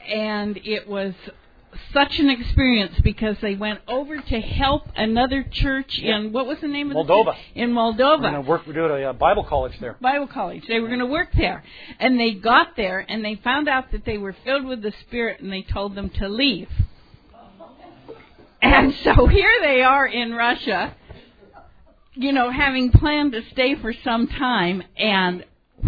And it was such an experience because they went over to help another church in, what was the name of Moldova. the church? In Moldova. We're doing a Bible college there. Bible college. They were going to work there. And they got there and they found out that they were filled with the Spirit and they told them to leave. And so here they are in Russia, having planned to stay for some time, and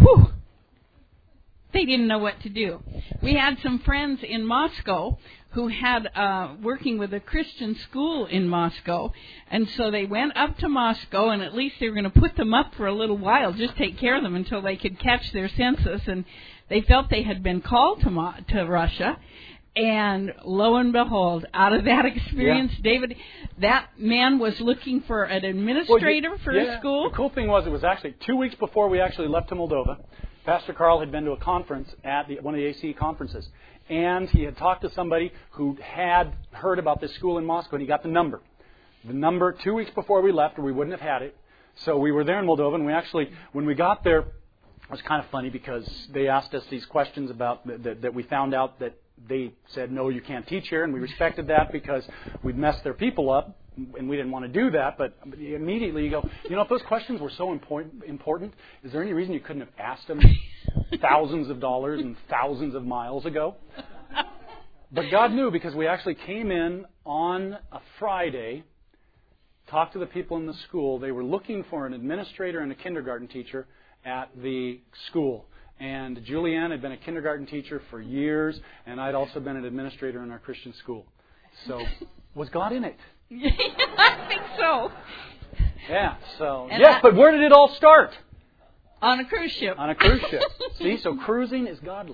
they didn't know what to do. We had some friends in Moscow who had working with a Christian school in Moscow, and so they went up to Moscow, and at least they were going to put them up for a little while, just take care of them until they could catch their senses, and they felt they had been called to Russia. And lo and behold, out of that experience, David, that man was looking for an administrator for his school. The cool thing was, it was actually 2 weeks before we actually left to Moldova. Pastor Carl had been to a conference at one of the ACE conferences. And he had talked to somebody who had heard about this school in Moscow, and he got the number. The number 2 weeks before we left, or we wouldn't have had it. So we were there in Moldova, and we actually, when we got there, it was kind of funny because they asked us these questions about that we found out that they said, no, you can't teach here, and we respected that because we'd messed their people up, and we didn't want to do that. But immediately you go, if those questions were so important, is there any reason you couldn't have asked them thousands of dollars and thousands of miles ago? But God knew, because we actually came in on a Friday, talked to the people in the school. They were looking for an administrator and a kindergarten teacher at the school. And Julianne had been a kindergarten teacher for years, and I'd also been an administrator in our Christian school. So, was God in it? I think so. Yeah, so... And yes, but where did it all start? On a cruise ship. On a cruise ship. See, so cruising is godly.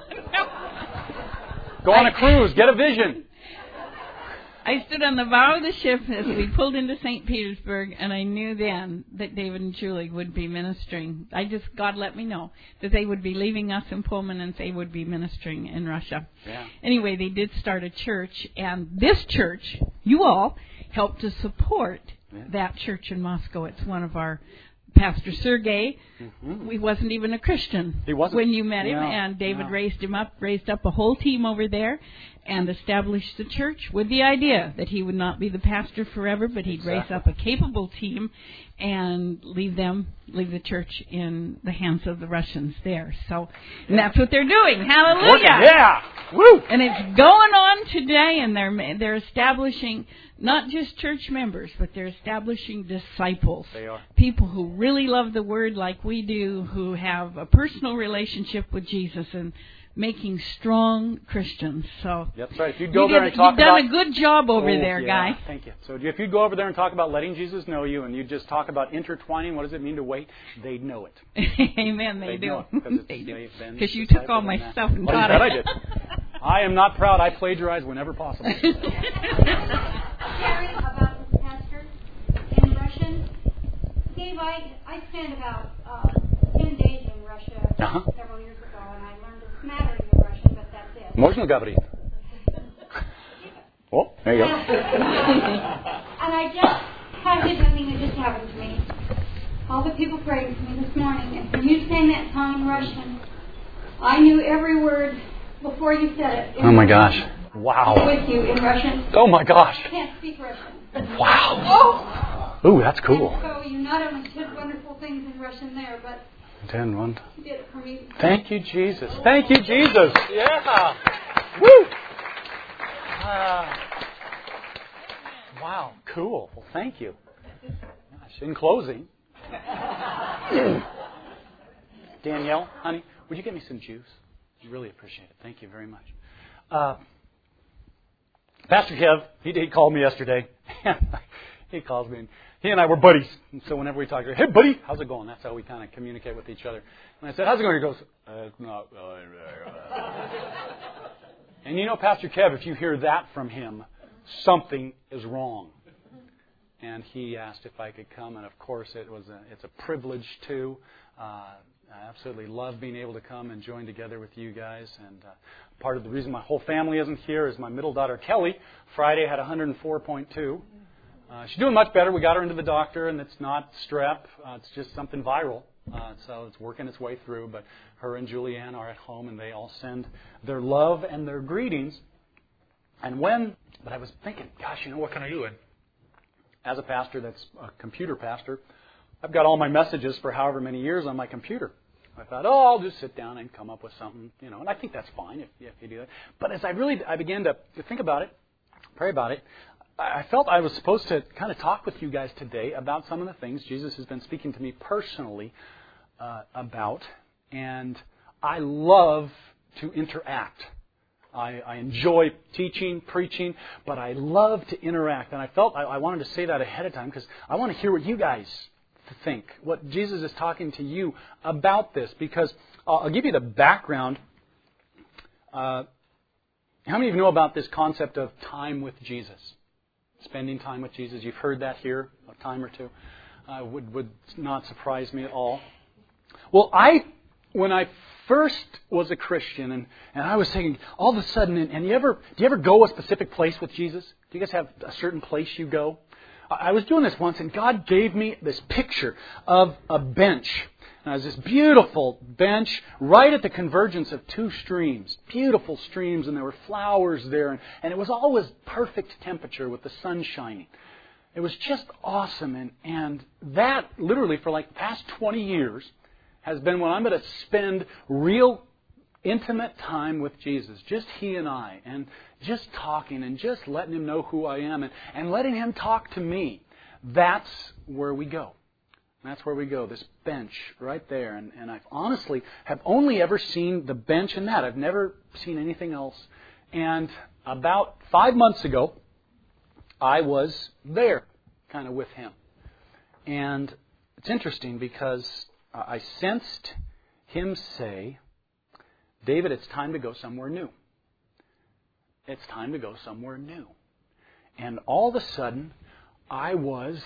Go on a cruise, get a vision. I stood on the bow of the ship as we pulled into St. Petersburg, and I knew then that David and Julie would be ministering. God let me know that they would be leaving us in Pullman and they would be ministering in Russia. Yeah. Anyway, they did start a church, and this church, you all, helped to support that church in Moscow. It's one of our... Pastor Sergei, he wasn't even a Christian when you met him, and David raised up a whole team over there and established the church with the idea that he would not be the pastor forever, but he'd raise up a capable team and leave the church in the hands of the Russians there. So, and that's what they're doing. Hallelujah! Yeah! Woo! And it's going on today, and they're establishing not just church members, but they're establishing disciples. They are. People who really love the Word like we do, who have a personal relationship with Jesus, and making strong Christians. So that's right. If you'd go there and talk about... You've done a good job over there, guy. Thank you. So if you'd go over there and talk about letting Jesus know you, and you just talk about intertwining, what does it mean to wait? They'd know it. Amen, they do. They do. Because you took all my stuff and taught it. I did. I am not proud. I plagiarize whenever possible. Sharing about this pastor in Russian. Dave, I spent about 10 days in Russia several years ago, and I learned a smattering of Russian, but that's it. Можно говорить? Oh, there you go. And I just had something that just happened to me. All the people prayed for me this morning, and when you sang that song in Russian, I knew every word before you said it. Oh my gosh. Wow. With you in Russian. Oh my gosh. I can't speak Russian. Wow. Oh, that's cool. And so you not only did wonderful things in Russian there, but you did it for me. Thank you, Jesus. Thank you, Jesus. Yeah. Woo. Wow. Cool. Well, thank you. Gosh. In closing, Danielle, honey, would you get me some juice? I really appreciate it. Thank you very much. Pastor Kev, he called me yesterday. He calls me, and he and I were buddies. And so whenever we talk, hey, buddy, how's it going? That's how we kind of communicate with each other. And I said, how's it going? He goes, it's not going very well. And Pastor Kev, if you hear that from him, something is wrong. And he asked if I could come, and of course it's a privilege too. I absolutely love being able to come and join together with you guys. And part of the reason my whole family isn't here is my middle daughter, Kelly, Friday had 104.2. She's doing much better. We got her into the doctor, and it's not strep. It's just something viral. so it's working its way through. But her and Julianne are at home, and they all send their love and their greetings. But I was thinking, gosh, what can I do? And as a pastor that's a computer pastor, I've got all my messages for however many years on my computer. I thought, I'll just sit down and come up with something, and I think that's fine if you do that. But as I began to think about it, pray about it, I felt I was supposed to kind of talk with you guys today about some of the things Jesus has been speaking to me personally about. And I love to interact. I enjoy teaching, preaching, but I love to interact. And I felt I wanted to say that ahead of time because I want to hear what you guys think, what Jesus is talking to you about this. Because I'll give you the background. How many of you know about this concept of time with Jesus? Spending time with Jesus. You've heard that here a time or two. Would not surprise me at all. Well, when I first was a Christian, and I was thinking, all of a sudden, and do you ever go a specific place with Jesus? Do you guys have a certain place you go? I was doing this once, and God gave me this picture of a bench. And it was this beautiful bench right at the convergence of two streams. Beautiful streams, and there were flowers there. And it was always perfect temperature with the sun shining. It was just awesome. And that, literally, for like the past 20 years, has been when I'm going to spend real intimate time with Jesus. Just He and I. And just talking and just letting Him know who I am and letting Him talk to me. That's where we go. That's where we go, this bench right there. And I honestly have only ever seen the bench and that. I've never seen anything else. And about 5 months ago, I was there, kind of with Him. And it's interesting because I sensed Him say, David, it's time to go somewhere new. It's time to go somewhere new. And all of a sudden, I was...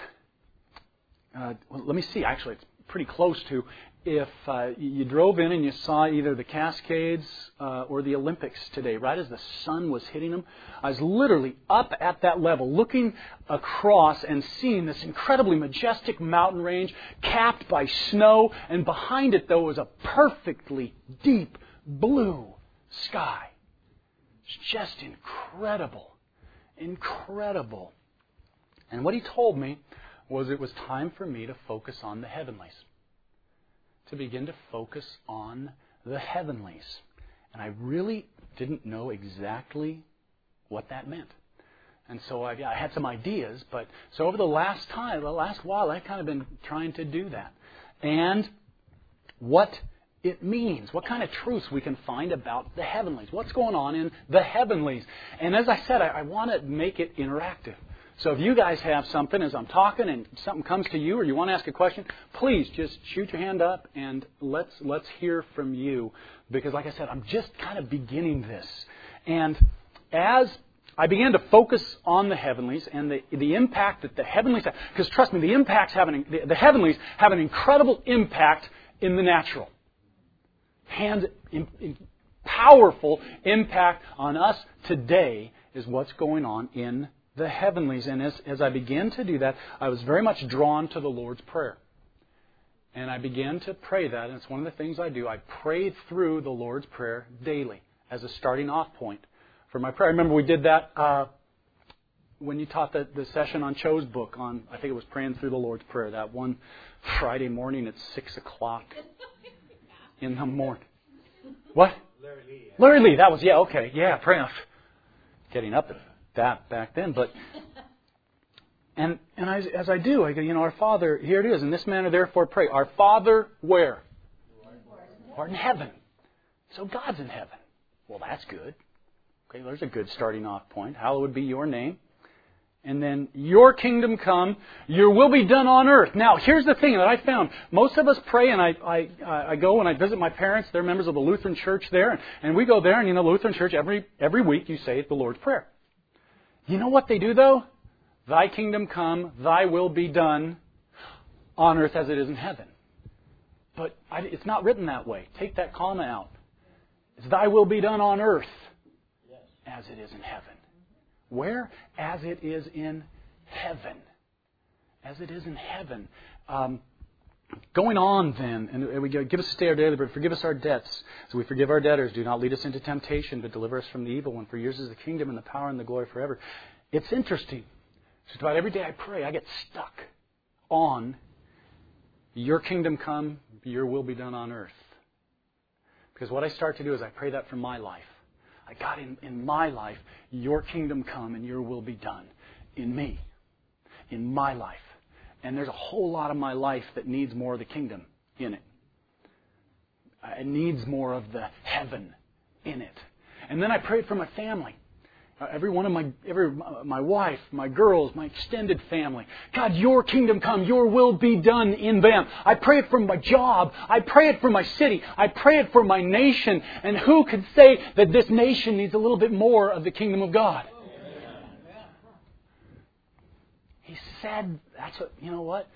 let me see. Actually, it's pretty close to if you drove in and you saw either the Cascades or the Olympics today, right as the sun was hitting them. I was literally up at that level, looking across and seeing this incredibly majestic mountain range capped by snow. And behind it, though, was a perfectly deep blue sky. It's just incredible. Incredible. And what He told me was it was time for me to focus on the heavenlies. To begin to focus on the heavenlies. And I really didn't know exactly what that meant. And so I had some ideas, but so over the last while, I've kind of been trying to do that. And what it means, what kind of truths we can find about the heavenlies. What's going on in the heavenlies. And as I said, I want to make it interactive. So if you guys have something as I'm talking and something comes to you or you want to ask a question, please just shoot your hand up and let's hear from you. Because like I said, I'm just kind of beginning this. And as I began to focus on the heavenlies and the impact that the heavenlies have, because trust me, the heavenlies have an incredible impact in the natural. And powerful impact on us today is what's going on in the heavenlies. And as I began to do that, I was very much drawn to the Lord's Prayer. And I began to pray that, and it's one of the things I do. I prayed through the Lord's Prayer daily as a starting off point for my prayer. I remember we did that when you taught the session on Cho's book on, I think it was praying through the Lord's Prayer, that one Friday morning at 6 o'clock in the morning. What? Larry Lee. That was, okay. Yeah, praying. Getting up at that back then. But and as I do, I go, Our Father, here it is. In this manner, therefore, pray. Our Father, where? Art in heaven. So God's in heaven. Well, that's good. Okay, there's a good starting off point. Hallowed be your name. And then, your kingdom come, your will be done on earth. Now, here's the thing that I found. Most of us pray, and I go and I visit my parents. They're members of the Lutheran Church there. And we go there, and the Lutheran Church, every week you say the Lord's Prayer. You know what they do, though? Thy kingdom come, thy will be done on earth as it is in heaven. But it's not written that way. Take that comma out. It's thy will be done on earth as it is in heaven. Where? As it is in heaven. As it is in heaven. Going on then, and we go, give us this day our daily bread, forgive us our debts, as we forgive our debtors. Do not lead us into temptation, but deliver us from the evil one. For yours is the kingdom and the power and the glory forever. It's interesting. Just about every day I pray, I get stuck on your kingdom come, your will be done on earth. Because what I start to do is I pray that for my life. God, in my life, your kingdom come and your will be done in me, in my life. And there's a whole lot of my life that needs more of the kingdom in it. It needs more of the heaven in it. And then I prayed for my family. Every one of my wife, my girls, my extended family. God, your kingdom come, your will be done in them. I pray it for my job. I pray it for my city. I pray it for my nation. And who could say that this nation needs a little bit more of the kingdom of God? He said, that's what, you know what?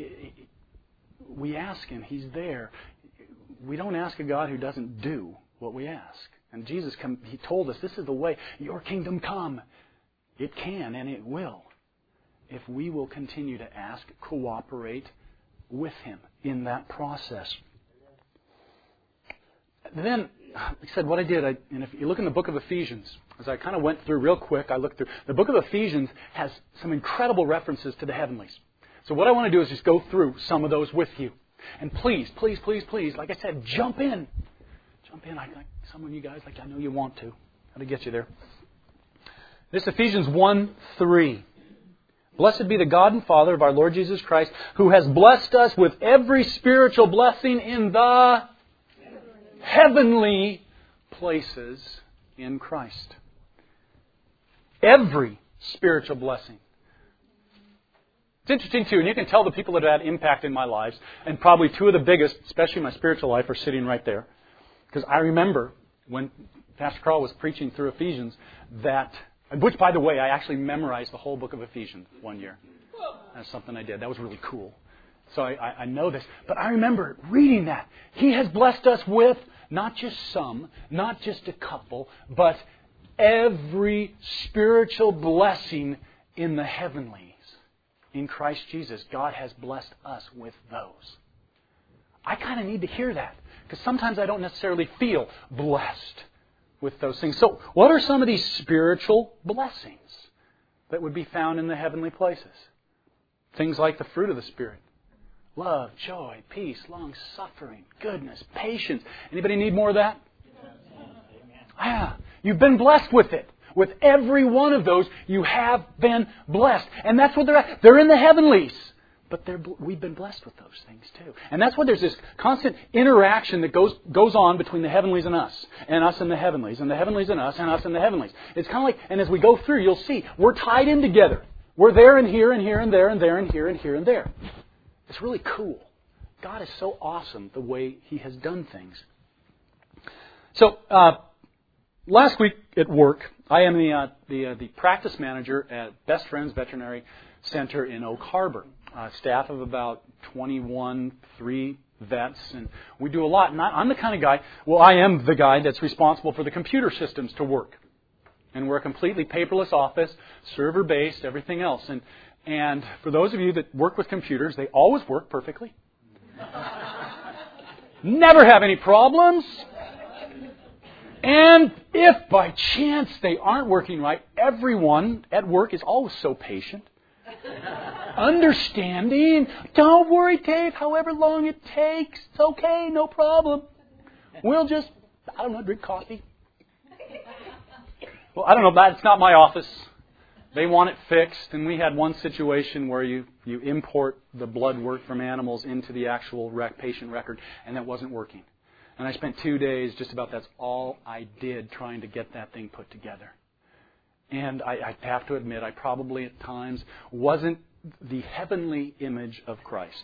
We ask Him, He's there. We don't ask a God who doesn't do what we ask. And Jesus, He told us, this is the way, your kingdom come. It can and it will. If we will continue to ask, cooperate with Him in that process. Then, like I said, what I did, and if you look in the book of Ephesians, as I kind of went through real quick, I looked through, the book of Ephesians has some incredible references to the heavenlies. So what I want to do is just go through some of those with you. And please, please, please, please, like I said, jump in. Jump in. Some of you guys, I know you want to. How to get you there. This Ephesians 1:3. Blessed be the God and Father of our Lord Jesus Christ, who has blessed us with every spiritual blessing in the heavenly places in Christ. Every spiritual blessing. It's interesting too, and you can tell the people that have had impact in my lives, and probably two of the biggest, especially in my spiritual life, are sitting right there. Because I remember when Pastor Carl was preaching through Ephesians, which, by the way, I actually memorized the whole book of Ephesians one year. That's something I did. That was really cool. So I know this. But I remember reading that. He has blessed us with not just some, not just a couple, but every spiritual blessing in the heavenlies. In Christ Jesus, God has blessed us with those. I kind of need to hear that. Because sometimes I don't necessarily feel blessed with those things. So, what are some of these spiritual blessings that would be found in the heavenly places? Things like the fruit of the Spirit. Love, joy, peace, long-suffering, goodness, patience. Anybody need more of that? You've been blessed with it. With every one of those, you have been blessed. And that's what they're at. They're in the heavenlies. But we've been blessed with those things too. And that's why there's this constant interaction that goes on between the heavenlies and us and the heavenlies, and the heavenlies and us and the heavenlies. It's kind of like, and as we go through, you'll see, we're tied in together. We're there and here and here and there and there and here and here and there. It's really cool. God is so awesome the way He has done things. So, last week at work, I am the practice manager at Best Friends Veterinary Center in Oak Harbor. Staff of about 3 vets, and we do a lot. And I'm the kind of guy, I am the guy that's responsible for the computer systems to work. And we're a completely paperless office, server-based, everything else. And for those of you that work with computers, they always work perfectly. Never have any problems. And if by chance they aren't working right, everyone at work is always so patient. Understanding. Don't worry, Dave, however long it takes. It's okay, no problem. We'll just, drink coffee. Well, I don't know, that's not my office. They want it fixed, and we had one situation where you import the blood work from animals into the actual patient record, and that wasn't working. And I spent 2 days, that's all I did trying to get that thing put together. And I have to admit, I probably at times wasn't the heavenly image of Christ.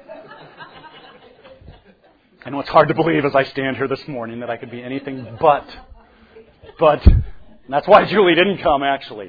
I know it's hard to believe as I stand here this morning that I could be anything but. That's why Julie didn't come, actually.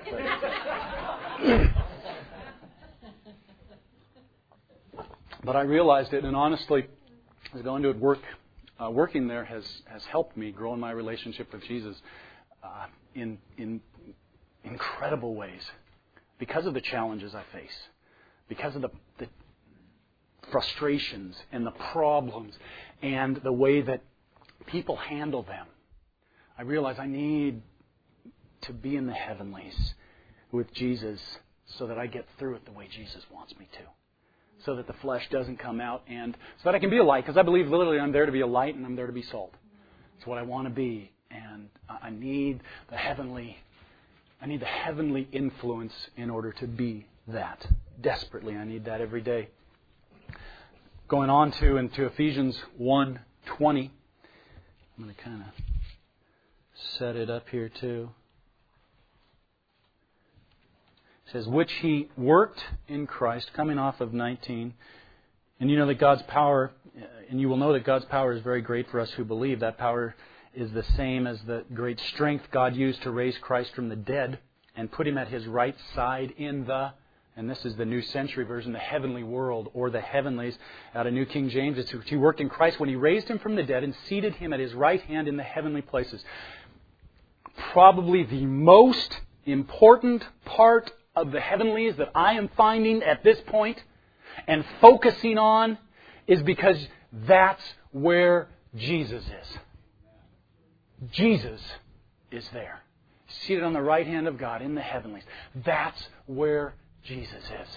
But I realized it, and honestly, I was going to work. Working there has helped me grow in my relationship with Jesus in incredible ways, because of the challenges I face, because of the frustrations and the problems and the way that people handle them, I realize I need to be in the heavenlies with Jesus so that I get through it the way Jesus wants me to. So that the flesh doesn't come out, and so that I can be a light. Because I believe literally I'm there to be a light and I'm there to be salt. It's what I want to be. And I need the heavenly influence in order to be that. Desperately, I need that every day. Going on into Ephesians 1:20. I'm going to kind of set it up here too. It says, which He worked in Christ, coming off of 19. And you know that God's power, and you will know that God's power is very great for us who believe. That power is the same as the great strength God used to raise Christ from the dead and put Him at His right side in the, and this is the New Century Version, the heavenly world, or the heavenlies, out of New King James. It's He worked in Christ when He raised Him from the dead and seated Him at His right hand in the heavenly places. Probably the most important part of the heavenlies that I am finding at this point and focusing on is because that's where Jesus is. Jesus is there, seated on the right hand of God in the heavenlies. That's where Jesus is.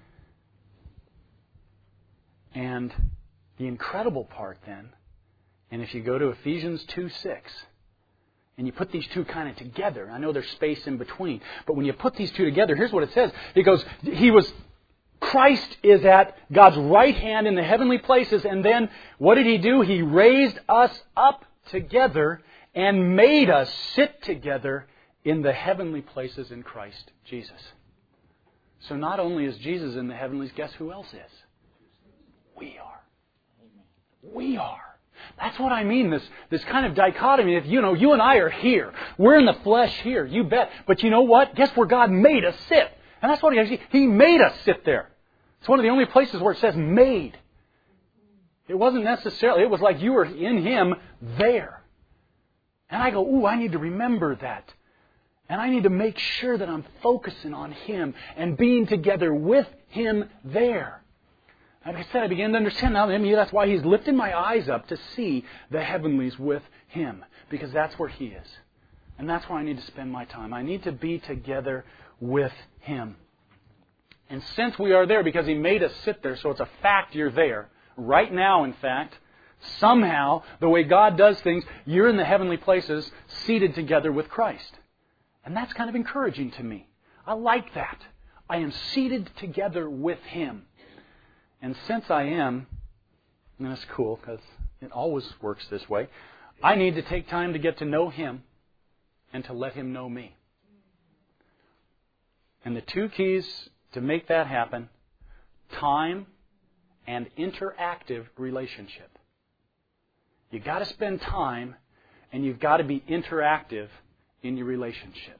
And the incredible part then, and if you go to Ephesians 2:6, and you put these two kind of together, I know there's space in between, but when you put these two together, here's what it says. It goes, Christ is at God's right hand in the heavenly places, and then what did He do? He raised us up together and made us sit together in the heavenly places in Christ Jesus. So not only is Jesus in the heavenlies, guess who else is? We are. We are. That's what I mean, this kind of dichotomy. If you and I are here. We're in the flesh here, you bet. But you know what? Guess where God made us sit? And that's what He made us sit there. It's one of the only places where it says made. It wasn't necessarily, it was like you were in Him there. And I go, ooh, I need to remember that. And I need to make sure that I'm focusing on Him and being together with Him there. Like I said, I began to understand now, maybe that's why He's lifted my eyes up to see the heavenlies with Him. Because that's where He is. And that's where I need to spend my time. I need to be together with Him. And since we are there, because He made us sit there, so it's a fact you're there. Right now, in fact, somehow, the way God does things, you're in the heavenly places, seated together with Christ. And that's kind of encouraging to me. I like that. I am seated together with Him. And since I am, and that's cool because it always works this way, I need to take time to get to know Him and to let Him know me. And the two keys to make that happen, time and interactive relationship. You've got to spend time and you've got to be interactive in your relationship.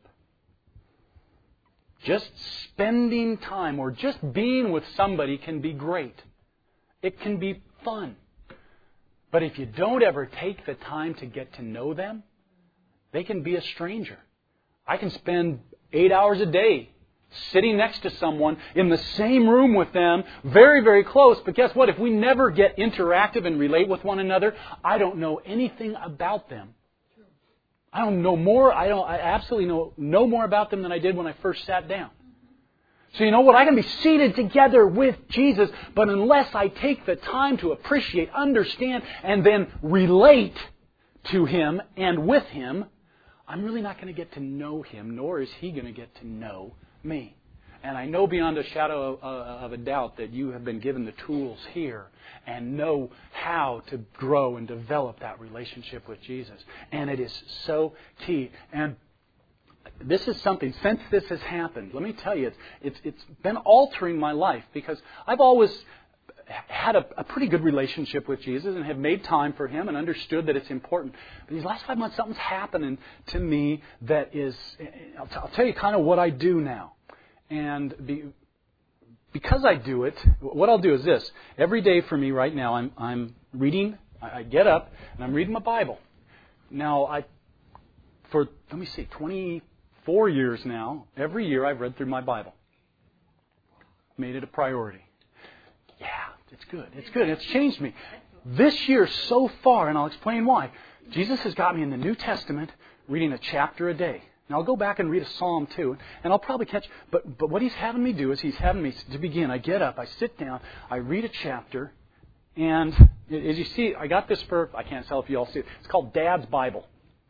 Just spending time or just being with somebody can be great. It can be fun. But if you don't ever take the time to get to know them, they can be a stranger. I can spend 8 hours a day sitting next to someone in the same room with them, very, very close. But guess what? If we never get interactive and relate with one another, I don't know anything about them. I don't know more. I absolutely know more about them than I did when I first sat down. So you know what? I can be seated together with Jesus, but unless I take the time to appreciate, understand, and then relate to Him and with Him, I'm really not going to get to know Him, nor is He going to get to know me. And I know beyond a shadow of a doubt that you have been given the tools here and know how to grow and develop that relationship with Jesus. And it is so key. And this is something, since this has happened, let me tell you, it's been altering my life because I've always had a pretty good relationship with Jesus and have made time for Him and understood that it's important. But these last 5 months, something's happening to me that is, I'll tell you kind of what I do now. And because I do it, what I'll do is this. Every day for me right now, I'm reading, I get up and I'm reading my Bible. Now, for 24 years now, every year I've read through my Bible. Made it a priority. Yeah, It's good. It's good. It's changed me. This year so far, and I'll explain why, Jesus has got me in the New Testament reading a chapter a day. Now, I'll go back and read a psalm too, and I'll probably catch... But what He's having me do is He's having me, to begin, I get up, I sit down, I read a chapter, and as you see, I got this for... I can't tell if you all see it. It's called Dad's Bible.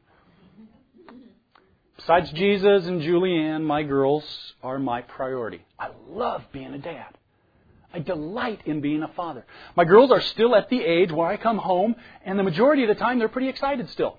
Besides Jesus and Julianne, my girls are my priority. I love being a dad. I delight in being a father. My girls are still at the age where I come home, and the majority of the time they're pretty excited still.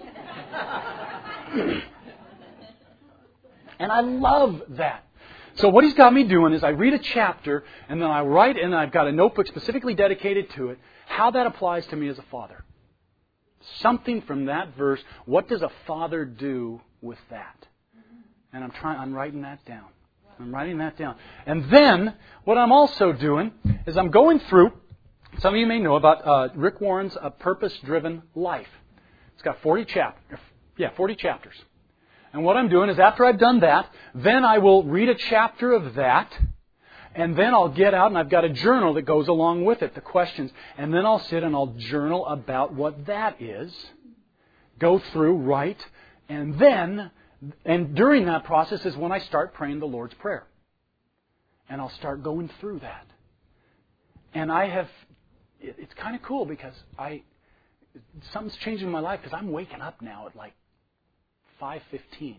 And I love that. So what He's got me doing is I read a chapter, and then I write, and I've got a notebook specifically dedicated to it, how that applies to me as a father. Something from that verse. What does a father do with that? And I'm writing that down. I'm writing that down. And then, what I'm also doing is I'm going through, some of you may know about Rick Warren's Purpose-Driven Life. It's got 40 chapters. And what I'm doing is after I've done that, then I will read a chapter of that, and then I'll get out and I've got a journal that goes along with it, the questions. And then I'll sit and I'll journal about what that is, go through, write, and during that process is when I start praying the Lord's Prayer. And I'll start going through that. And it's kind of cool because something's changing in my life because I'm waking up now at like 5:15,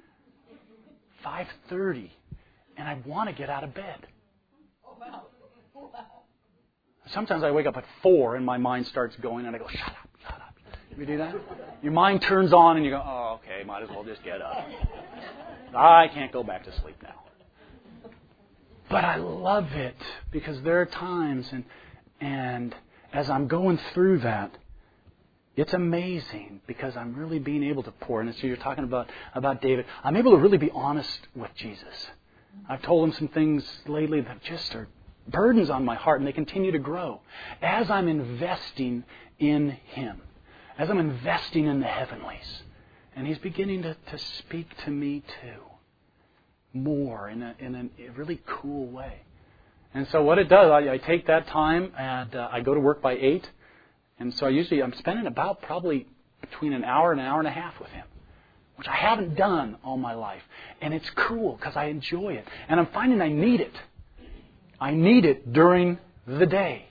5:30, and I want to get out of bed. Oh, wow. Sometimes I wake up at 4 and my mind starts going and I go, shut up. You do that? Your mind turns on and you go, oh, okay, might as well just get up. I can't go back to sleep now. But I love it because there are times and as I'm going through that, it's amazing because I'm really being able to pour. And so you're talking about David. I'm able to really be honest with Jesus. I've told him some things lately that just are burdens on my heart and they continue to grow as I'm investing in Him. As I'm investing in the heavenlies. And He's beginning to speak to me too. More in a really cool way. And so what it does, I take that time and I go to work by 8. And so I'm spending about probably between an hour and a half with Him. Which I haven't done all my life. And it's cool because I enjoy it. And I'm finding I need it. I need it during the day.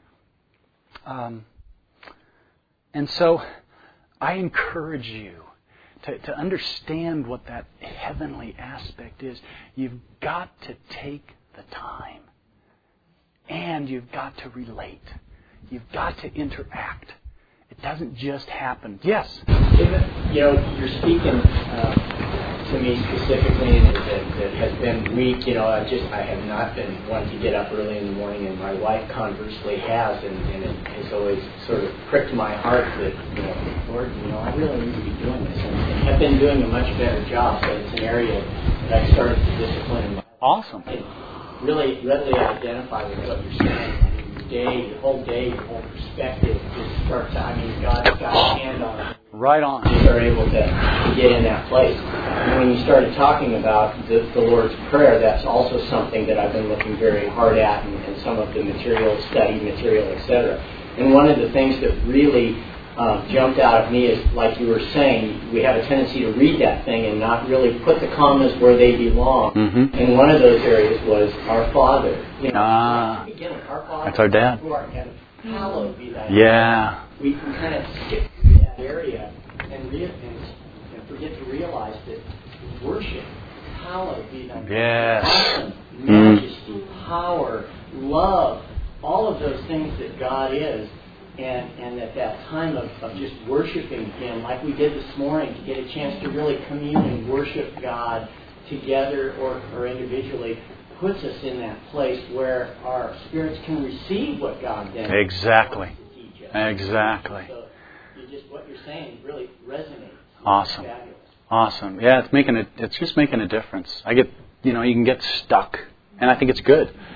And so I encourage you to understand what that heavenly aspect is. You've got to take the time. And you've got to relate. You've got to interact. It doesn't just happen. Yes? David, you're speaking to me specifically, and it has been weak. I have not been one to get up early in the morning, and my wife conversely has, and it has always sort of pricked my heart that, Lord, I really need to be doing this, and have been doing a much better job. So it's an area that I started to discipline in my life. Awesome. I really readily identify with what you're saying. Your whole day, your whole perspective just starts. God's got a hand on it. Right on. You are able to get in that place. And when you started talking about the Lord's Prayer, that's also something that I've been looking very hard at in some of the study material, etc. And one of the things that really jumped out at me is, like you were saying, we have a tendency to read that thing and not really put the commas where they belong. Mm-hmm. And one of those areas was our Father. Our Father, that's our dad. Who art in heaven, hallowed be thy name. Yeah. We can kind of skip through that area and forget to realize that worship, hallowed be thy name. Yes. Awesome, majesty, power, love, all of those things that God is. And at that time of just worshiping Him, like we did this morning, to get a chance to really commune and worship God together or individually, puts us in that place where our spirits can receive what God then exactly wants to teach us. Exactly. So what you're saying really resonates. Awesome. It's fabulous. Awesome. Yeah, it's just making a difference. You can get stuck, and I think it's good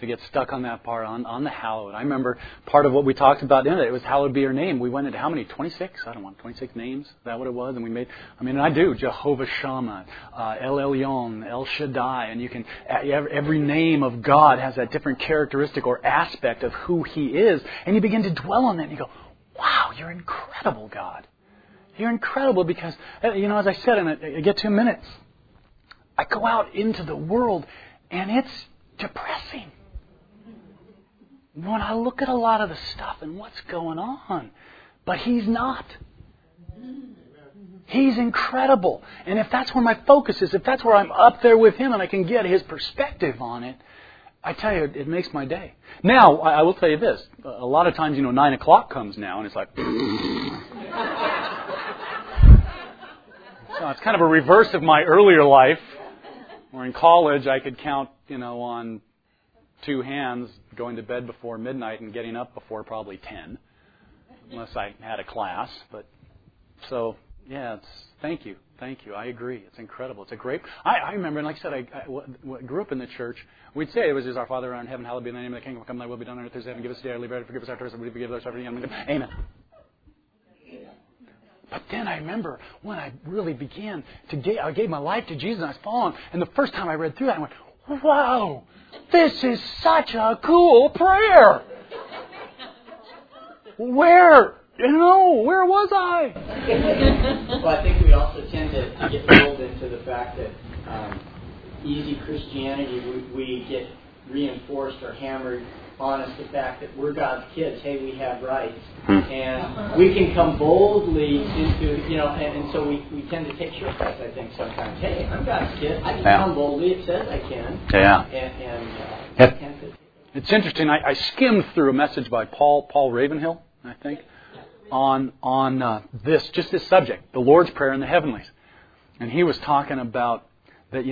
to get stuck on that part, on the hallowed. I remember part of what we talked about in it was hallowed be your name. We went into how many? 26? I don't want 26 names. Is that what it was? And we made, and I do, Jehovah Shammah, El Elyon, El Shaddai, and you can, every name of God has that different characteristic or aspect of who He is, and you begin to dwell on that, and you go, wow, you're incredible, God. You're incredible because, as I said, and I get 2 minutes, I go out into the world, and it's depressing. When I look at a lot of the stuff and what's going on, but He's not. He's incredible. And if that's where my focus is, if that's where I'm up there with Him and I can get His perspective on it, I tell you, it makes my day. Now, I will tell you this. A lot of times, 9 o'clock comes now and it's like... So it's kind of a reverse of my earlier life, where in college I could count, on 2 hands going to bed before midnight and getting up before probably 10, unless I had a class. But so, yeah, thank you. I agree. It's incredible. It's a great... I remember, and like I said, I grew up in the church. We'd say it was just our Father in heaven, hallowed be thy name, thy kingdom come, thy will be done on earth as heaven. Give us today our daily bread, forgive us our trespasses, we forgive those who have Amen. But then I remember when I really began I gave my life to Jesus and I was following. And the first time I read through that, I went, wow, this is such a cool prayer. Where was I? Well, I think we also tend to get pulled into the fact that easy Christianity, we get reinforced or hammered on us the fact that we're God's kids. Hey, we have rights. And we can come boldly into, and so we tend to take shortcuts, I think, sometimes. Hey, I'm God's kid. I can come boldly. It says I can. Yeah. It's interesting. I skimmed through a message by Paul Ravenhill, I think, on this subject, the Lord's Prayer in the heavenlies. And he was talking about that,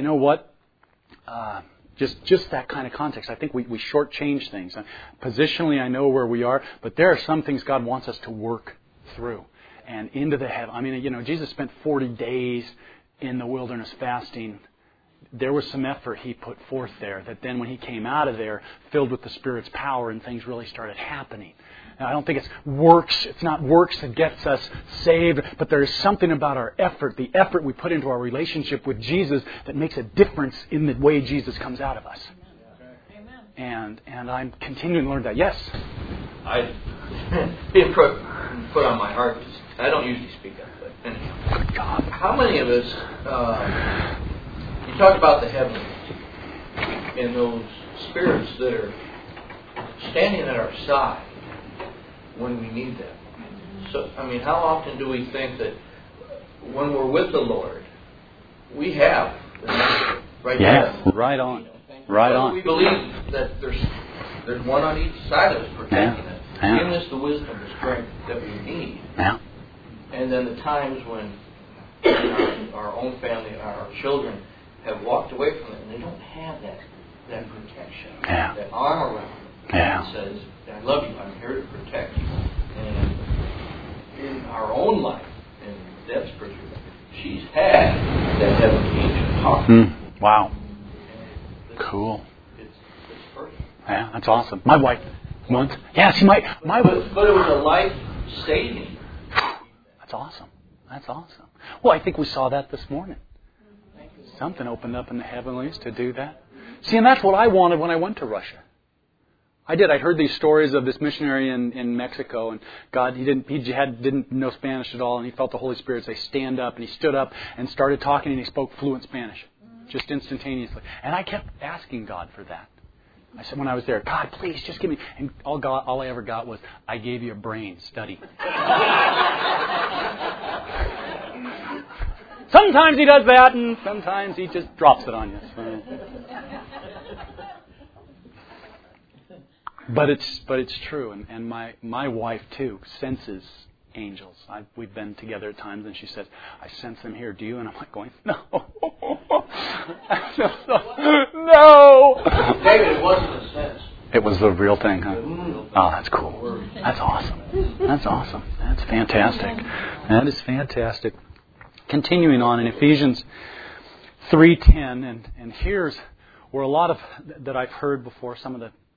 just that kind of context. I think we shortchange things. Positionally, I know where we are, but there are some things God wants us to work through and into the heaven. Jesus spent 40 days in the wilderness fasting. There was some effort He put forth there that then when He came out of there, filled with the Spirit's power, and things really started happening. Now, I don't think it's works. It's not works that gets us saved, but there is something about our effort, the effort we put into our relationship with Jesus, that makes a difference in the way Jesus comes out of us. Amen. And I'm continuing to learn that. Yes? Being put on my heart, I don't usually speak up, but anyhow. Good God. How many of us, you talk about the heavens and those spirits that are standing at our side when we need them. So, how often do we think that when we're with the Lord, we have the answer right there? Right on. Right on. We believe that there's one on each side of us protecting us, giving us the wisdom, the strength that we need. Yeah. And then the times when our own family, our children, have walked away from it, and they don't have that protection, that arm around them. That says, I love you, I'm here to protect you. And in our own life, in Deb's perspective, she's had that heavenly angel talk. Wow. Cool. It's perfect. Yeah, that's awesome. My wife once. Yeah, see, my but it was a life-saving. That's awesome. Well, I think we saw that this morning. Something opened up in the heavenlies to do that. See, and that's what I wanted when I went to Russia. I did. I heard these stories of this missionary in Mexico, and God, he didn't know Spanish at all, and he felt the Holy Spirit say, stand up, and he stood up and started talking, and he spoke fluent Spanish, just instantaneously. And I kept asking God for that. I said when I was there, God, please, just give me. And all I ever got was, I gave you a brain, study. Sometimes He does that, and sometimes He just drops it on you. So. But it's true, and my wife too senses angels. We've been together at times, and she says, "I sense them here. Do you?" And I'm like going, "No, no." David, it wasn't a sense. It was the real thing, huh? Oh, that's cool. That's awesome. That's fantastic. That is fantastic. Continuing on in Ephesians 3:10, and here's where a lot of that I've heard before, some of the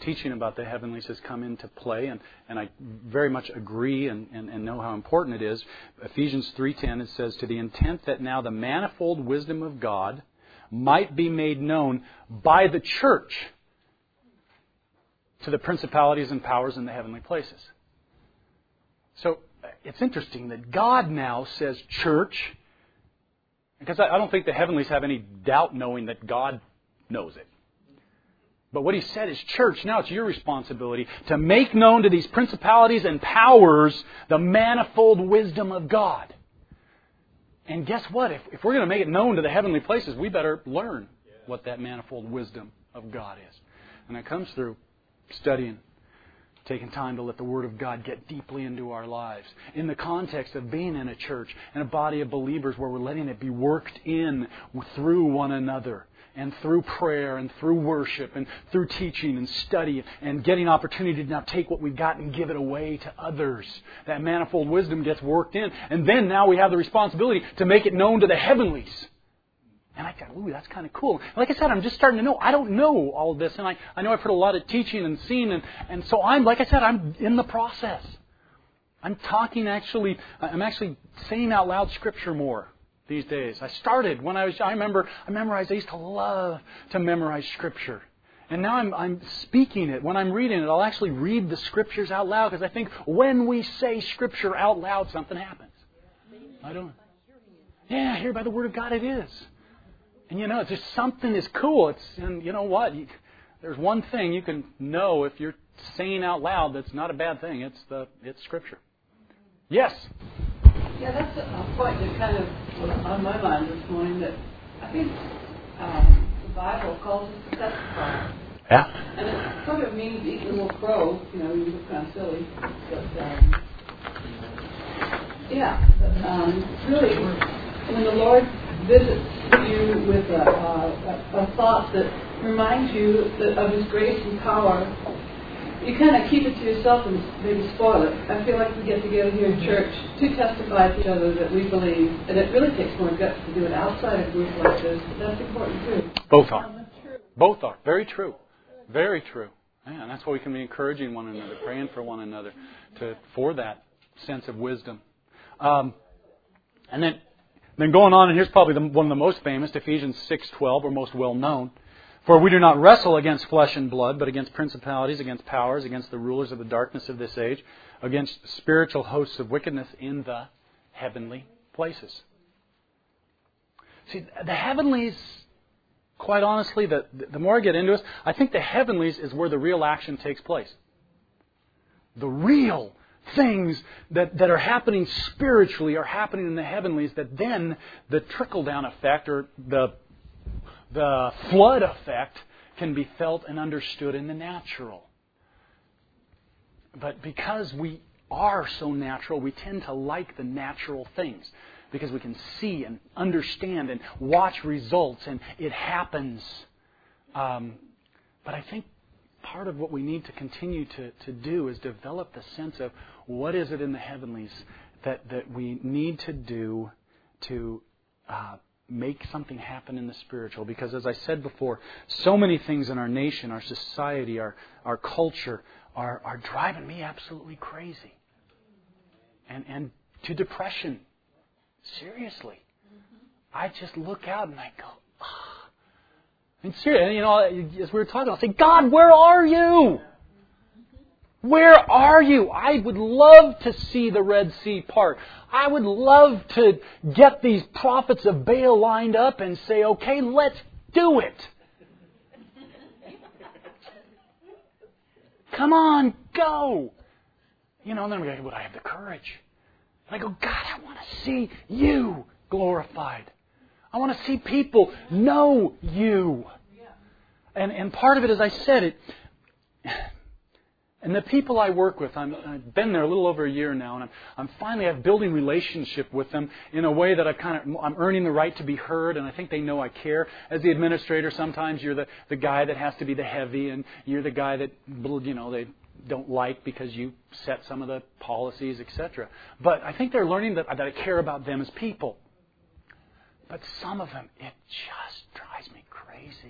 teaching about the heavenlies has come into play, and I very much agree and know how important it is. Ephesians 3:10, it says, to the intent that now the manifold wisdom of God might be made known by the church to the principalities and powers in the heavenly places. So it's interesting that God now says church, because I don't think the heavenlies have any doubt knowing that God knows it. But what He said is, church, now it's your responsibility to make known to these principalities and powers the manifold wisdom of God. And guess what? If we're going to make it known to the heavenly places, we better learn what that manifold wisdom of God is. And that comes through studying, taking time to let the Word of God get deeply into our lives. In the context of being in a church and a body of believers where we're letting it be worked in through one another, and through prayer and through worship and through teaching and study and getting opportunity to now take what we've got and give it away to others. That manifold wisdom gets worked in. And then now we have the responsibility to make it known to the heavenlies. And I thought, ooh, that's kind of cool. Like I said, I'm just starting to know. I don't know all of this. And I know I've heard a lot of teaching and seen. And so I'm in the process. I'm actually saying out loud Scripture more these days. I started when I memorized. I used to love to memorize Scripture. And now I'm speaking it. When I'm reading it, I'll actually read the Scriptures out loud, because I think when we say Scripture out loud, something happens. Yeah, here by the Word of God it is. And it's just something is cool. And you know what? There's one thing you can know if you're saying out loud that's not a bad thing. It's Scripture. Yes? Yeah, that's a point that kind of was on my mind this morning, that I think the Bible calls us to testify. Yeah. And it sort of means eat the little crow. You look kind of silly. But, really, when the Lord visits you with a thought that reminds you of His grace and power, you kind of keep it to yourself and maybe spoil it. I feel like we get together here in church to testify to each other that we believe, and it really takes more guts to do it outside a group like this, but that's important too. Both are. Very true. Very true. Yeah, and that's why we can be encouraging one another, praying for one another for that sense of wisdom. And then going on, and here's probably one of the most famous, Ephesians 6:12, or most well known. For we do not wrestle against flesh and blood, but against principalities, against powers, against the rulers of the darkness of this age, against spiritual hosts of wickedness in the heavenly places. See, the heavenlies, quite honestly, the more I get into it, I think the heavenlies is where the real action takes place. The real things that are happening spiritually are happening in the heavenlies, that then the trickle-down effect, or the flood effect, can be felt and understood in the natural. But because we are so natural, we tend to like the natural things, because we can see and understand and watch results, and it happens. But I think part of what we need to continue to do is develop the sense of what is it in the heavenlies that we need to do to make something happen in the spiritual. Because as I said before, so many things in our nation, our society, our culture are driving me absolutely crazy. And to depression. Seriously. I just look out and I go, And seriously, as we were talking, I'll say, God, where are you? Where are you? I would love to see the Red Sea part. I would love to get these prophets of Baal lined up and say, okay, let's do it. Come on, go. And then we go, would I have the courage? And I go, God, I want to see you glorified. I want to see people know you. And part of it, as I said, and the people I work with, I've been there a little over a year now, and I'm finally building relationship with them in a way that I'm earning the right to be heard, and I think they know I care. As the administrator, sometimes you're the guy that has to be the heavy, and you're the guy that they don't like because you set some of the policies, etc. But I think they're learning that I care about them as people. But some of them, it just drives me crazy.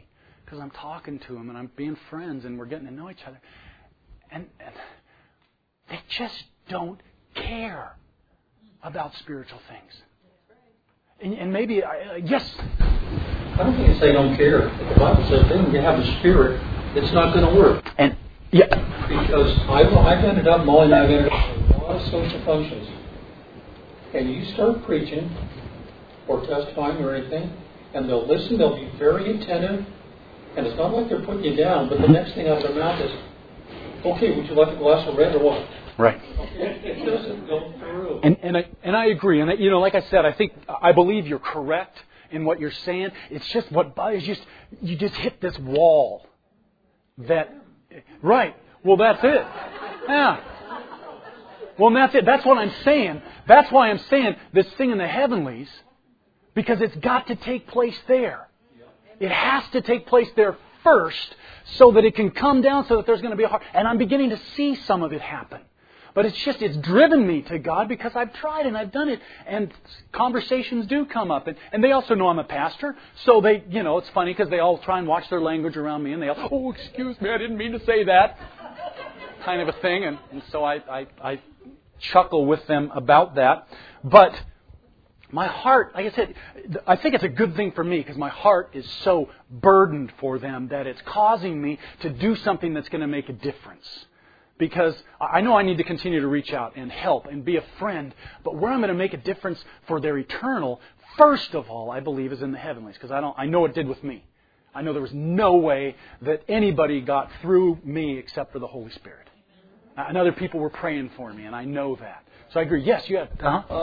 because I'm talking to them and I'm being friends and we're getting to know each other. And they just don't care about spiritual things. And maybe, yes. I don't think it's they don't care. The Bible says they don't have the Spirit. It's not going to work. And yeah, because I've ended up, Molly and I've ended up with a lot of social functions. And you start preaching or testifying or anything, and they'll listen. They'll be very attentive, and it's not like they're putting you down. But the next thing out of their mouth is, "Okay, would you like a glass of red or what?" Right. It doesn't go through. And I agree. And like I said, I believe you're correct in what you're saying. It's just what bothers you just hit this wall. That right. Well, that's it. Yeah. Well, and that's it. That's what I'm saying. That's why I'm saying this thing in the heavenlies, because it's got to take place there. It has to take place there first, so that it can come down, so that there's going to be a heart. And I'm beginning to see some of it happen. But it's driven me to God because I've tried and I've done it. And conversations do come up. And they also know I'm a pastor. So they, it's funny because they all try and watch their language around me. And they all, "Oh, excuse me, I didn't mean to say that." Kind of a thing. And so I chuckle with them about that. But my heart, like I said, I think it's a good thing for me because my heart is so burdened for them that it's causing me to do something that's going to make a difference. Because I know I need to continue to reach out and help and be a friend. But where I'm going to make a difference for their eternal, first of all, I believe, is in the heavenlies. Because I know it did with me. I know there was no way that anybody got through me except for the Holy Spirit. And other people were praying for me, and I know that. So I agree. Yes, you have.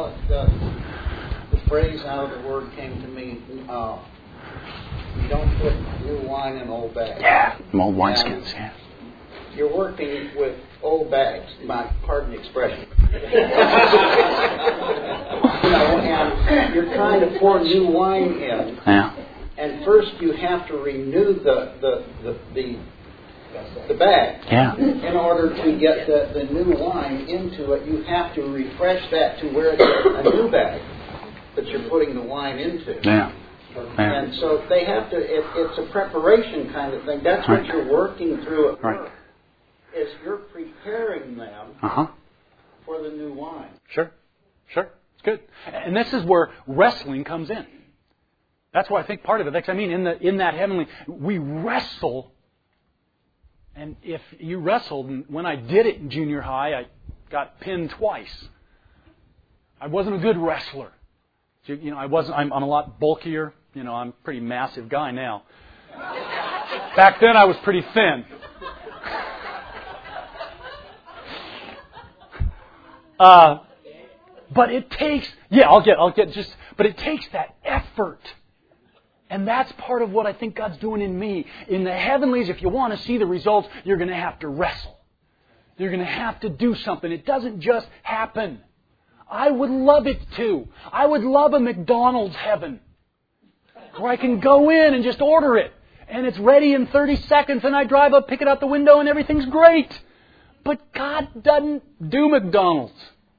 The phrase out of the Word came to me. You don't put new wine in old bags. Yeah, old wineskins. Yeah. You're working with old bags, pardon the expression. And you're trying to pour new wine in. Yeah. And first you have to renew the bag. Yeah. In order to get the new wine into it, you have to refresh that to where it's a new bag that you're putting the wine into. Yeah. And so they have to, it's a preparation kind of thing. That's what you're working through at work. Is you're preparing them for the new wine. Sure. It's good. And this is where wrestling comes in. That's why I think part of it. I mean, in that heavenly, we wrestle. And if you wrestled, and when I did it in junior high, I got pinned twice. I wasn't a good wrestler. I wasn't. I'm a lot bulkier. I'm a pretty massive guy now. Back then, I was pretty thin. But it takes, but it takes that effort. And that's part of what I think God's doing in me. In the heavenlies, if you want to see the results, you're going to have to wrestle. You're going to have to do something. It doesn't just happen. I would love it too. I would love a McDonald's heaven where I can go in and just order it. And it's ready in 30 seconds and I drive up, pick it out the window and everything's great. But God doesn't do McDonald's.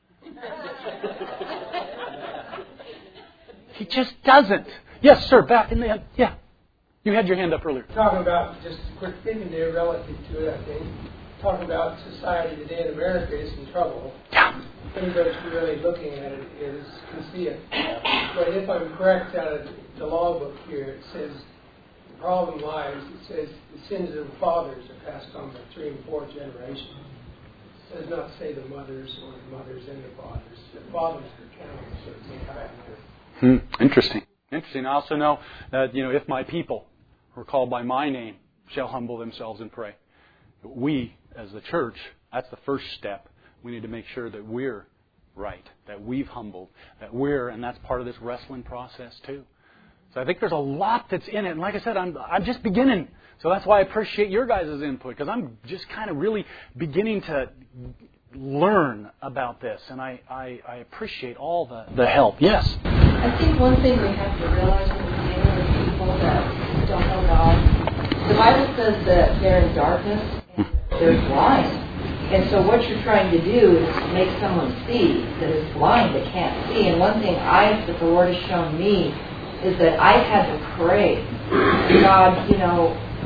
He just doesn't. Yes, sir, back in the end. Yeah. You had your hand up earlier. Talking about, just a quick thing there relative to it, I think. Talking about society today in America is in trouble. Yeah. Anybody who's really looking at it can see it. But if I'm correct, out of the law book here, it says the problem lies, it says the sins of the fathers are passed on by 3 and 4 generations. It does not say the mothers or the mothers and the fathers. The fathers are counted, so it's in high there. Interesting. I also know that, if my people who are called by my name shall humble themselves and pray. We, as the church, that's the first step. We need to make sure that we're right, that we've humbled, and that's part of this wrestling process too. So I think there's a lot that's in it. And like I said, I'm just beginning. So that's why I appreciate your guys' input, because I'm just kind of really beginning to learn about this. And I appreciate all the help. Yes? I think one thing we have to realize when we're dealing with people that don't know God, the Bible says that they're in darkness and they're blind. And so what you're trying to do is make someone see that is blind, that can't see. And one thing that the Lord has shown me is that I had to pray, God,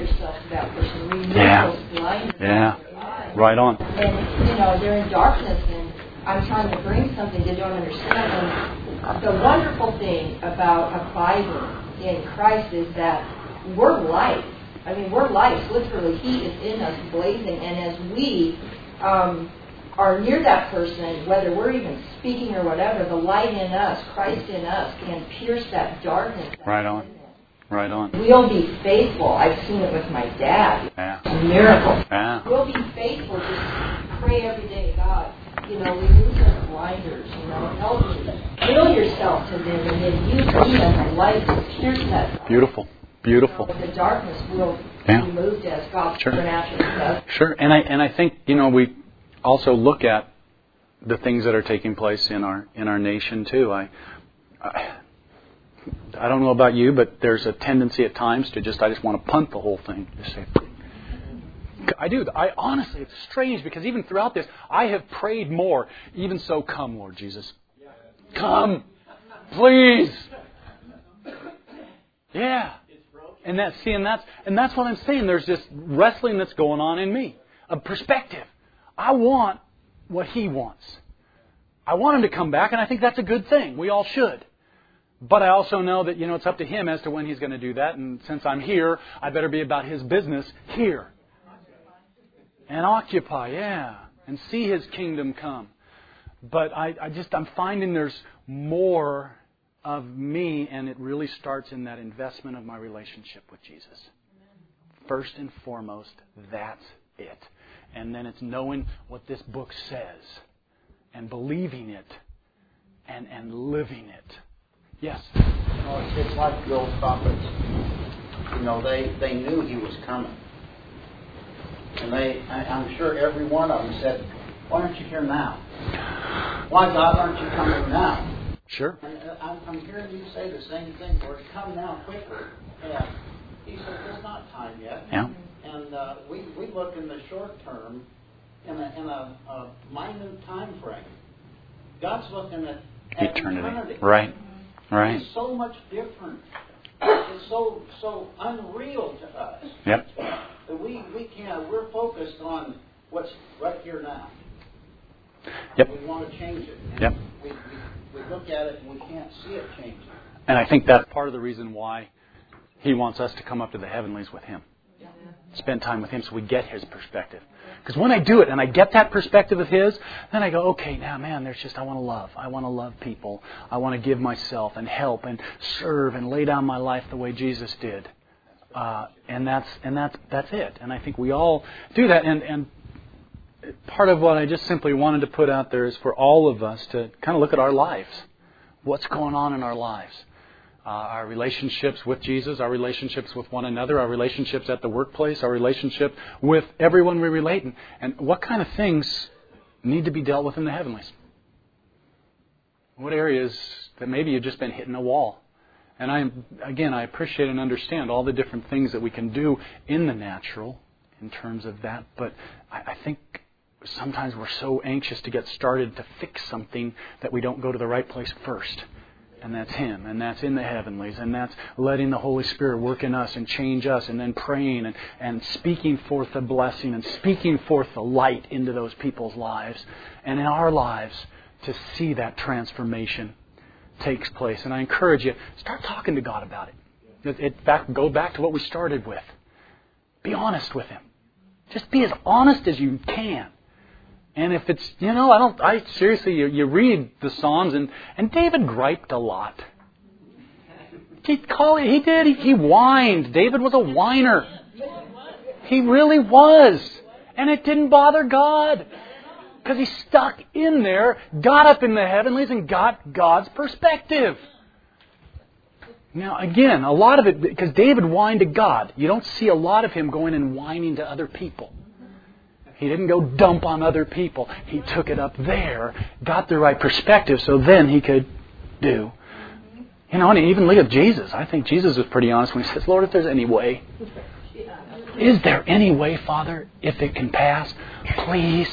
yourself to that person. Remove those blinders. Yeah. Right on. And, they're in darkness, and I'm trying to bring something they don't understand. And the wonderful thing about abiding in Christ is that we're light. I mean, we're lights. Literally, He is in us, blazing. And as we are near that person, whether we're even speaking or whatever, the light in us, Christ in us, can pierce that darkness. Right on. Right on. We'll be faithful. I've seen it with my dad. Yeah. It's a miracle. Yeah. We'll be faithful. Just pray every day, God. Remove those blinders. Help me. Will yourself to them, and then use me as a light to pierce that. Beautiful. Beautiful. The darkness will be removed as God supernaturally does. Sure. And I think we also look at the things that are taking place in our nation too. I don't know about you, but there's a tendency at times to I just want to punt the whole thing. Just say, I do. I honestly, it's strange because even throughout this, I have prayed more. Even so, come, Lord Jesus. Come, please. Yeah. And that's what I'm saying. There's this wrestling that's going on in me. A perspective. I want what He wants. I want Him to come back, and I think that's a good thing. We all should. But I also know that, it's up to Him as to when He's going to do that. And since I'm here, I better be about His business here. And occupy, and see His kingdom come. But I'm finding there's more of me, and it really starts in that investment of my relationship with Jesus. First and foremost, that's it. And then it's knowing what this book says, and believing it, and living it. Yes? It's like the old prophets. They knew He was coming. And I'm sure every one of them said, why aren't you here now? Why, God, aren't you coming now? Sure. And I'm hearing you say the same thing, Lord, come now quickly. And He said, there's not time yet. Yeah. And we look in the short term in a minute time frame. God's looking at eternity. Right. It's so much different. It's so unreal to us. Yep. That we're focused on what's right here now. Yep. We want to change it. And yep. We look at it and we can't see it changing. And I think that's part of the reason why He wants us to come up to the heavenlies with Him. Spend time with Him so we get His perspective. Because when I do it and I get that perspective of His, then I go, okay, now, man, I want to love. I want to love people. I want to give myself and help and serve and lay down my life the way Jesus did. And that's it. And I think we all do that. And part of what I just simply wanted to put out there is for all of us to kind of look at our lives. What's going on in our lives? Our relationships with Jesus, our relationships with one another, our relationships at the workplace, our relationship with everyone we relate, and what kind of things need to be dealt with in the heavenlies. What areas that maybe you've just been hitting a wall. And I appreciate and understand all the different things that we can do in the natural in terms of that, but I think sometimes we're so anxious to get started to fix something that we don't go to the right place first. And that's Him, and that's in the heavenlies, and that's letting the Holy Spirit work in us and change us, and then praying and speaking forth the blessing and speaking forth the light into those people's lives and in our lives to see that transformation takes place. And I encourage you, start talking to God about it. In fact, go back to what we started with. Be honest with Him. Just be as honest as you can. And if it's, seriously, you read the Psalms, and David griped a lot. He did. He whined. David was a whiner. He really was. And it didn't bother God. Because he stuck in there, got up in the heavenlies, and got God's perspective. Now, again, a lot of it, because David whined to God. You don't see a lot of him going and whining to other people. He didn't go dump on other people. He took it up there, got the right perspective, so then he could do. And even look at Jesus. I think Jesus was pretty honest when He says, Lord, if there's any way. Is there any way, Father, if it can pass? Please.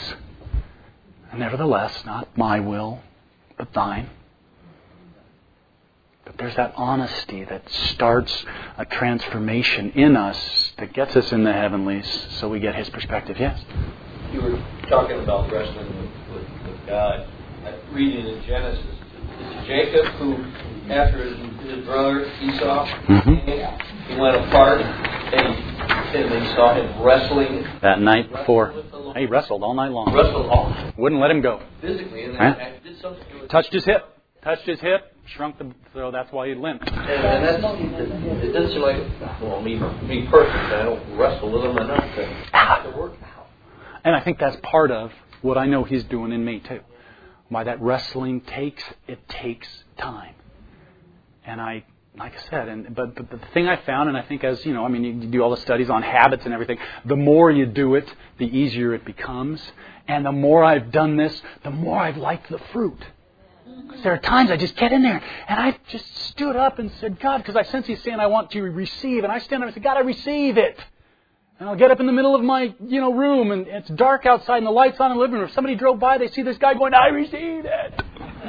And nevertheless, not my will, but Thine. But there's that honesty that starts a transformation in us that gets us in the heavenlies so we get His perspective. Yes? You were talking about wrestling with God. Reading in Genesis, it's Jacob who, after his brother Esau, he went apart and they saw him wrestling. That night before. He wrestled all night long. Wouldn't let him go. Physically. And that did something to it. Touched his hip, shrunk the... So that's why he limped. And that's, it doesn't seem like, well, me personally, I don't wrestle with him enough to work out. And I think that's part of what I know He's doing in me too. Why that wrestling takes time. And like I said, but the thing I found, and I think as, you do all the studies on habits and everything, the more you do it, the easier it becomes. And the more I've done this, the more I've liked the fruit. Because there are times I just get in there, and I just stood up and said, God, because I sense He's saying I want to receive. And I stand up and say, God, I receive it. And I'll get up in the middle of my, room, and it's dark outside, and the light's on in the living room. If somebody drove by, they see this guy going, I received it.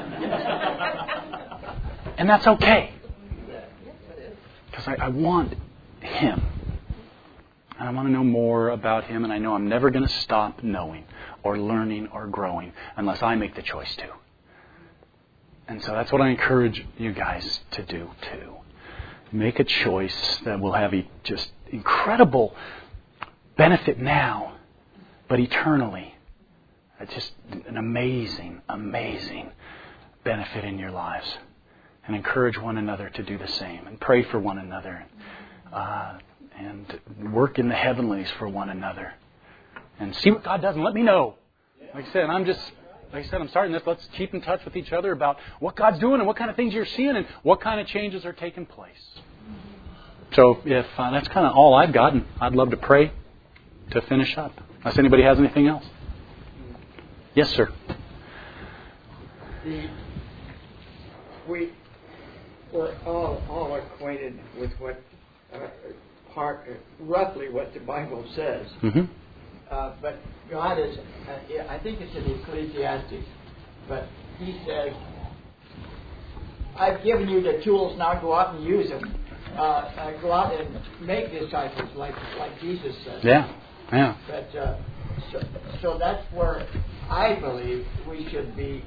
And that's okay. Because I want Him. And I want to know more about Him, and I know I'm never going to stop knowing or learning or growing unless I make the choice to. And so that's what I encourage you guys to do too. Make a choice that will have just incredible benefit now, but eternally. It's just an amazing, amazing benefit in your lives. And encourage one another to do the same. And pray for one another. And work in the heavenlies for one another. And see what God does and let me know. Like I said, I'm starting this. Let's keep in touch with each other about what God's doing and what kind of things you're seeing and what kind of changes are taking place. So if that's kind of all I've got, and I'd love to pray to finish up. Unless anybody has anything else. Yes, sir. We're all acquainted with what roughly what the Bible says. Mm-hmm. But God is, I think it's in Ecclesiastes, but He says, I've given you the tools, now go out and use them. Go out and make disciples like Jesus says. Yeah. But so that's where I believe we should be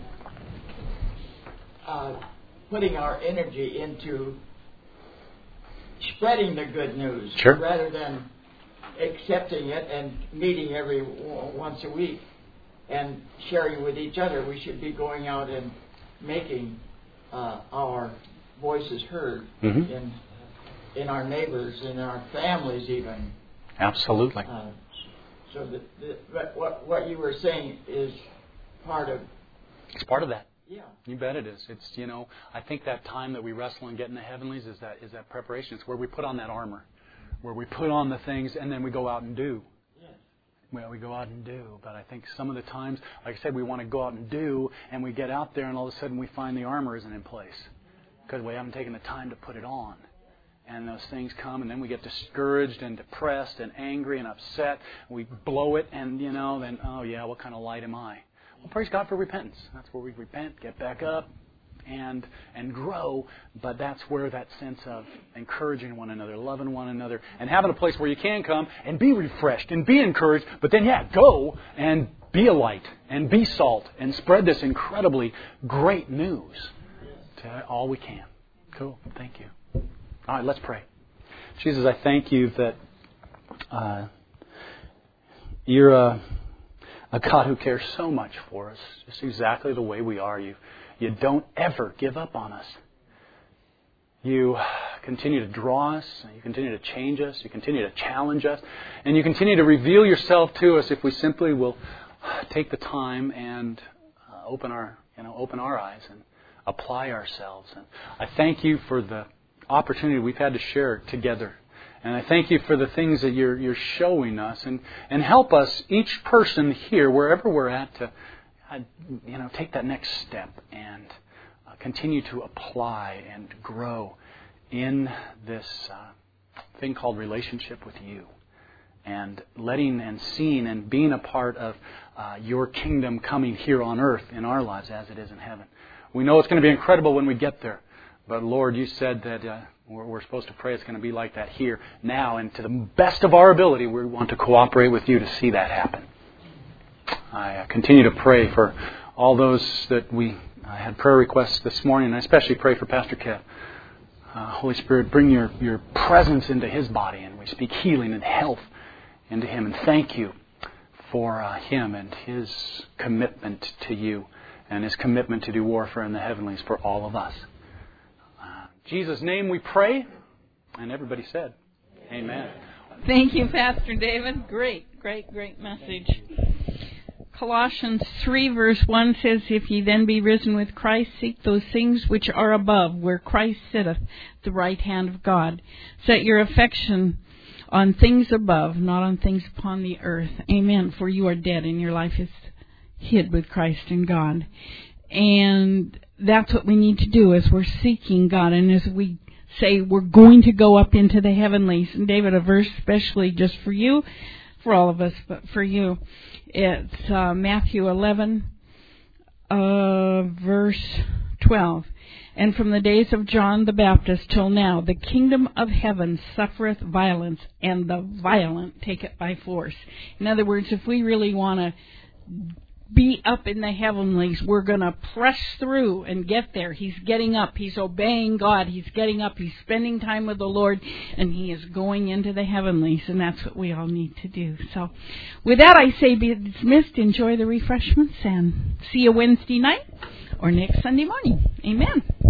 putting our energy into spreading the good news, sure, rather than accepting it and meeting every once a week and sharing with each other. We should be going out and making our voices heard in our neighbors, in our families, even. Absolutely. So what you were saying is part of. It's part of that. Yeah. You bet it is. It's, I think that time that we wrestle and get in the heavenlies is that preparation. It's where we put on that armor, where we put on the things and then we go out and do. Yes. Well, we go out and do. But I think some of the times, like I said, we want to go out and do, and we get out there and all of a sudden we find the armor isn't in place because we haven't taken the time to put it on. And those things come, and then we get discouraged and depressed and angry and upset. We blow it, and, then, oh, yeah, what kind of light am I? Well, praise God for repentance. That's where we repent, get back up, and grow. But that's where that sense of encouraging one another, loving one another, and having a place where you can come and be refreshed and be encouraged. But then, go and be a light and be salt and spread this incredibly great news to all we can. Cool. Thank you. All right, let's pray. Jesus, I thank you that you're a God who cares so much for us, just exactly the way we are. You don't ever give up on us. You continue to draw us, you continue to change us, you continue to challenge us, and you continue to reveal yourself to us if we simply will take the time and open our eyes and apply ourselves. And I thank you for the opportunity we've had to share together. And I thank you for the things that you're showing us, and help us, each person here, wherever we're at, to take that next step and continue to apply and grow in this thing called relationship with you, and letting and seeing and being a part of your kingdom coming here on earth in our lives as it is in heaven. We know it's going to be incredible when we get there. But Lord, you said that we're supposed to pray it's going to be like that here, now, and to the best of our ability, we want to cooperate with you to see that happen. I continue to pray for all those that we had prayer requests this morning, and I especially pray for Pastor Kev. Holy Spirit, bring your presence into his body, and we speak healing and health into him. And thank you for him and his commitment to you and his commitment to do warfare in the heavenlies for all of us. In Jesus' name we pray, and everybody said, Amen. Thank you, Pastor David. Great message. Colossians 3 verse 1 says, If ye then be risen with Christ, seek those things which are above, where Christ sitteth at the right hand of God. Set your affection on things above, not on things upon the earth. Amen. For you are dead, and your life is hid with Christ in God. And that's what we need to do as we're seeking God, and as we say we're going to go up into the heavenlies. And David, a verse especially just for you, for all of us, but for you. It's Matthew 11, verse 12. And from the days of John the Baptist till now, the kingdom of heaven suffereth violence, and the violent take it by force. In other words, if we really want to be up in the heavenlies, we're going to press through and get there. He's getting up. He's obeying God. He's getting up. He's spending time with the Lord, and he is going into the heavenlies, and that's what we all need to do. So with that, I say be dismissed. Enjoy the refreshments, and see you Wednesday night or next Sunday morning. Amen.